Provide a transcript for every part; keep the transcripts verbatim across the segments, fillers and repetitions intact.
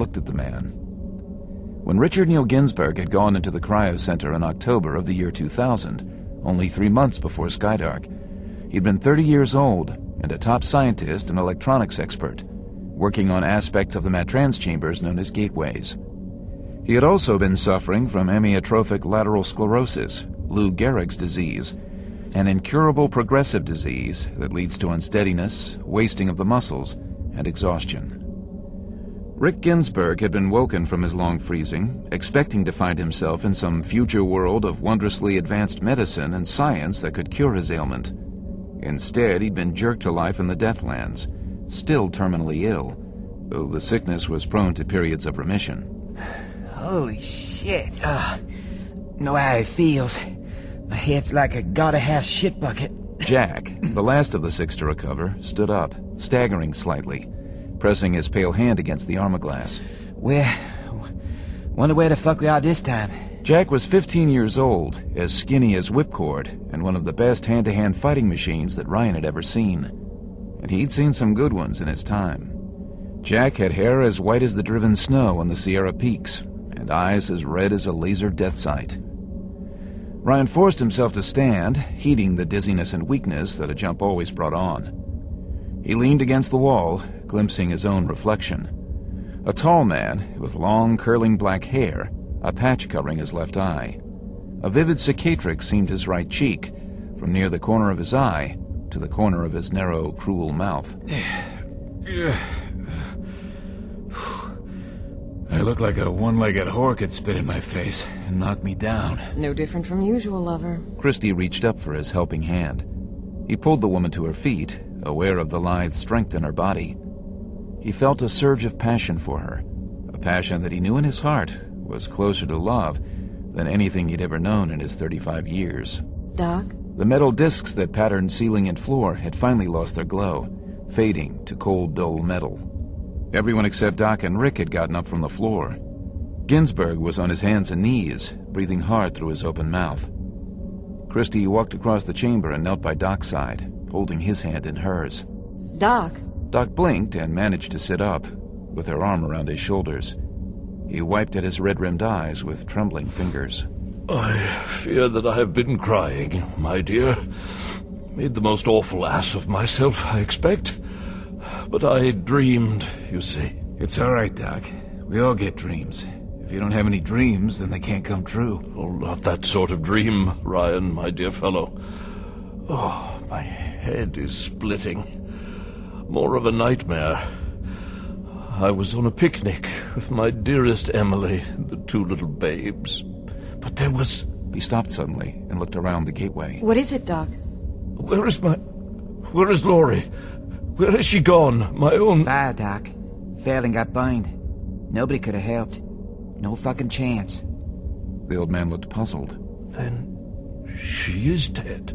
looked at the man. When Richard Neal Ginsburg had gone into the cryo center in October of the year two thousand, only three months before Skydark, he'd been thirty years old and a top scientist and electronics expert, working on aspects of the Matrans chambers known as gateways. He had also been suffering from amyotrophic lateral sclerosis, Lou Gehrig's disease, an incurable progressive disease that leads to unsteadiness, wasting of the muscles, and exhaustion. Rick Ginsburg had been woken from his long freezing, expecting to find himself in some future world of wondrously advanced medicine and science that could cure his ailment. Instead, he'd been jerked to life in the Deathlands, still terminally ill, though the sickness was prone to periods of remission. Holy shit. Uh, know how it feels. My head's like a gotta-have shit bucket. Jack, the last of the six to recover, stood up, staggering slightly, pressing his pale hand against the armorglass. Where... wonder where the fuck we are this time. Jack was fifteen years old, as skinny as whipcord, and one of the best hand-to-hand fighting machines that Ryan had ever seen. And he'd seen some good ones in his time. Jack had hair as white as the driven snow on the Sierra Peaks, and eyes as red as a laser death sight. Ryan forced himself to stand, heeding the dizziness and weakness that a jump always brought on. He leaned against the wall, glimpsing his own reflection. A tall man with long, curling black hair, a patch covering his left eye. A vivid cicatrix seamed his right cheek, from near the corner of his eye to the corner of his narrow, cruel mouth. I look like a one-legged whore could spit in my face and knock me down. No different from usual, lover. Christy reached up for his helping hand. He pulled the woman to her feet, aware of the lithe strength in her body. He felt a surge of passion for her, a passion that he knew in his heart was closer to love than anything he'd ever known in his thirty-five years. Doc? The metal discs that patterned ceiling and floor had finally lost their glow, fading to cold, dull metal. Everyone except Doc and Rick had gotten up from the floor. Ginsburg was on his hands and knees, breathing hard through his open mouth. Christy walked across the chamber and knelt by Doc's side, holding his hand in hers. Doc? Doc blinked and managed to sit up, with her arm around his shoulders. He wiped at his red-rimmed eyes with trembling fingers. I fear that I have been crying, my dear. Made the most awful ass of myself, I expect. But I dreamed, you see. It's all right, Doc. We all get dreams. If you don't have any dreams, then they can't come true. Oh, not that sort of dream, Ryan, my dear fellow. Oh, my head is splitting. More of a nightmare. I was on a picnic with my dearest Emily and the two little babes. But there was... He stopped suddenly and looked around the gateway. What is it, Doc? Where is my... Where is Laurie? Where has she gone? My own... Fire, Doc. Fell and got burned. Nobody could have helped. No fucking chance. The old man looked puzzled. Then she is dead.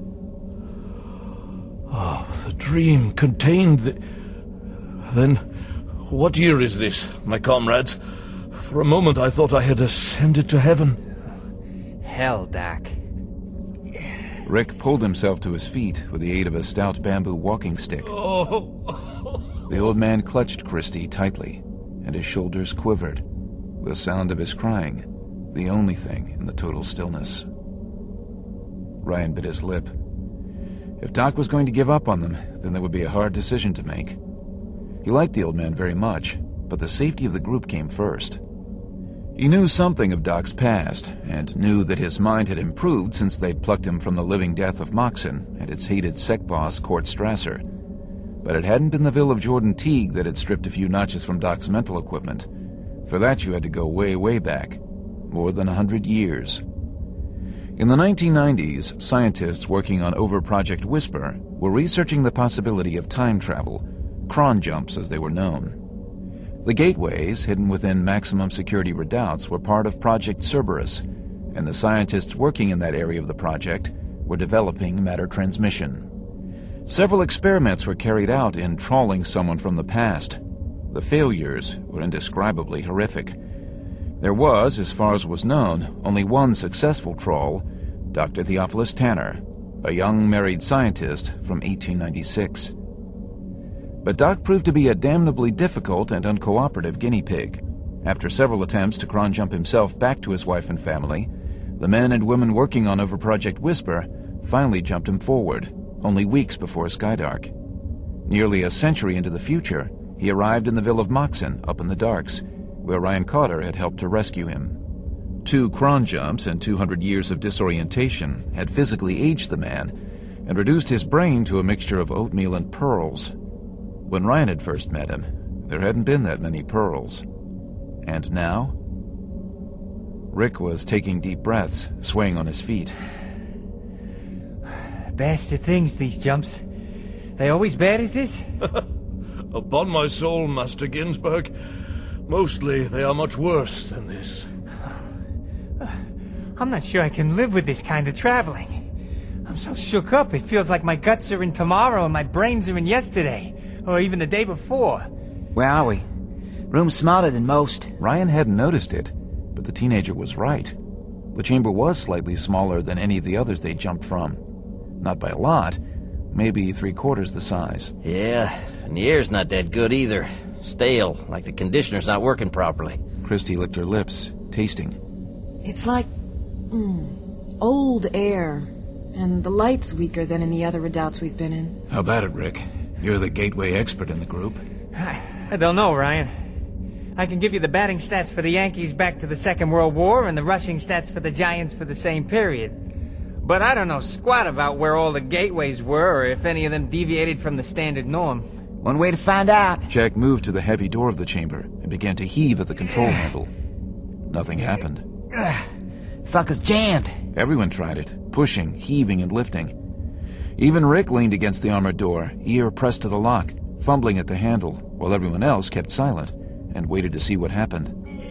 Oh, the dream contained the... Then, what year is this, my comrades? For a moment I thought I had ascended to heaven. Hell, Doc. Rick pulled himself to his feet with the aid of a stout bamboo walking stick. Oh. The old man clutched Christy tightly, and his shoulders quivered. The sound of his crying, the only thing in the total stillness. Ryan bit his lip. If Doc was going to give up on them, then there would be a hard decision to make. He liked the old man very much, but the safety of the group came first. He knew something of Doc's past, and knew that his mind had improved since they'd plucked him from the living death of Moxon and its hated sec boss, Court Strasser. But it hadn't been the will of Jordan Teague that had stripped a few notches from Doc's mental equipment. For that you had to go way, way back. More than a hundred years. In the nineteen nineties, scientists working on Over Project Whisper were researching the possibility of time travel, cron jumps as they were known. The gateways, hidden within maximum security redoubts, were part of Project Cerberus, and the scientists working in that area of the project were developing matter transmission. Several experiments were carried out in trawling someone from the past. The failures were indescribably horrific. There was, as far as was known, only one successful trawl, Doctor Theophilus Tanner, a young married scientist from eighteen ninety-six. But Doc proved to be a damnably difficult and uncooperative guinea pig, After several attempts to cron jump himself back to his wife and family, the men and women working on over Project Whisper finally jumped him forward, only weeks before Skydark. Nearly a century into the future, he arrived in the Ville of Moxen up in the Darks, where Ryan Cotter had helped to rescue him. Two cron jumps and two hundred years of disorientation had physically aged the man and reduced his brain to a mixture of oatmeal and pearls. When Ryan had first met him, there hadn't been that many pearls. And now? Rick was taking deep breaths, swaying on his feet. Bastard things, these jumps. They always bad as this? Upon my soul, Master Ginsburg, mostly they are much worse than this. I'm not sure I can live with this kind of traveling. I'm so shook up, it feels like my guts are in tomorrow and my brains are in yesterday, or even the day before. Where are we? Room smaller than most. Ryan hadn't noticed it, but the teenager was right. The chamber was slightly smaller than any of the others they jumped from. Not by a lot, maybe three-quarters the size. Yeah, and the air's not that good either. Stale, like the conditioner's not working properly. Christy licked her lips, tasting. It's like... Mm, old air. And the light's weaker than in the other redoubts we've been in. How about it, Rick? You're the gateway expert in the group. I, I don't know, Ryan. I can give you the batting stats for the Yankees back to the Second World War and the rushing stats for the Giants for the same period. But I don't know squat about where all the gateways were or if any of them deviated from the standard norm. One way to find out. Jack moved to the heavy door of the chamber and began to heave at the control handle. Nothing happened. Fucker's jammed. Everyone tried it, pushing, heaving, and lifting. Even Rick leaned against the armored door, ear pressed to the lock, fumbling at the handle, while everyone else kept silent and waited to see what happened.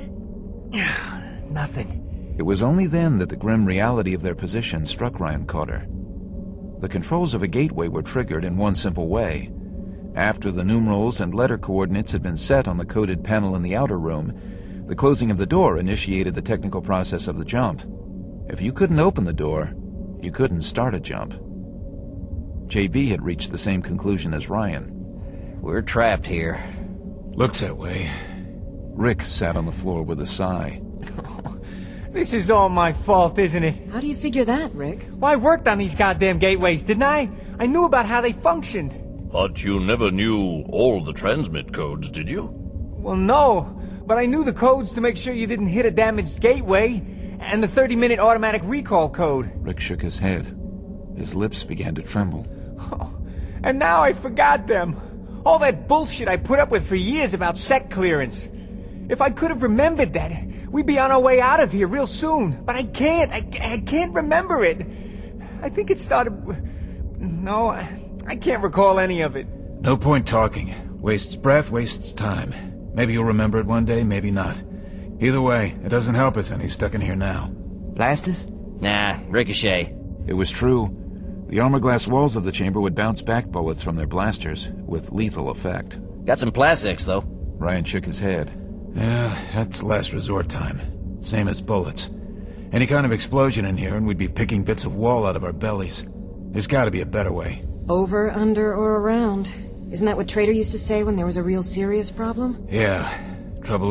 Nothing. It was only then that the grim reality of their position struck Ryan Cotter. The controls of a gateway were triggered in one simple way. After the numerals and letter coordinates had been set on the coded panel in the outer room, the closing of the door initiated the technical process of the jump. If you couldn't open the door, you couldn't start a jump. J B had reached the same conclusion as Ryan. We're trapped here. Looks that way. Rick sat on the floor with a sigh. This is all my fault, isn't it? How do you figure that, Rick? Well, I worked on these goddamn gateways, didn't I? I knew about how they functioned. But you never knew all the transmit codes, did you? Well, no. But I knew the codes to make sure you didn't hit a damaged gateway, and the thirty-minute automatic recall code. Rick shook his head. His lips began to tremble. Oh, and now I forgot them. All that bullshit I put up with for years about sec clearance. If I could have remembered that, we'd be on our way out of here real soon. But I can't. I, I can't remember it. I think it started... No, I, I can't recall any of it. No point talking. Wastes breath, wastes time. Maybe you'll remember it one day, maybe not. Either way, it doesn't help us any stuck in here now. Blasters? Nah, ricochet. It was true. The armor glass walls of the chamber would bounce back bullets from their blasters, with lethal effect. Got some plastics, though. Ryan shook his head. Yeah, that's last resort time. Same as bullets. Any kind of explosion in here and we'd be picking bits of wall out of our bellies. There's gotta be a better way. Over, under, or around. Isn't that what Trader used to say when there was a real serious problem? Yeah. Trouble